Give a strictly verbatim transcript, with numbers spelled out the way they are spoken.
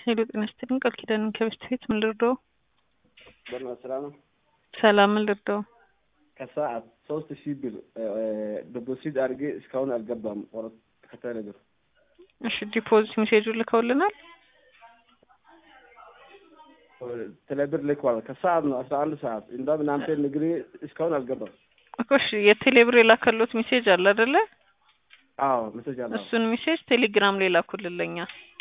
ሄሎ ጤና ይስጥልኝ ቃል ኪዳን ከበስት ቤት ምን ልርዳው? በመሰላም ሰላም ምን ልርዳው? ከሰዓት ሶስት ሺህ ብር ዲፖዚት አድርጌ እስካሁን አልገባም። ወራት ከተነገር እሺ ዲፖዚት ሜሴጅ ልከውልናል። ቴሌብር ልከዋል። ከሰዓት ነው አስራ አንድ ሰዓት እንደም እናንተ ንግሪ እስካሁን አልገባም እኮ እሺ የቴሌብር የላከሉት ሜሴጅ አለ አይደለ? አዎ ሜሴጅ አለ። እሱን ሜሴጅ ቴሌግራም ላይ ላኩልልኛ።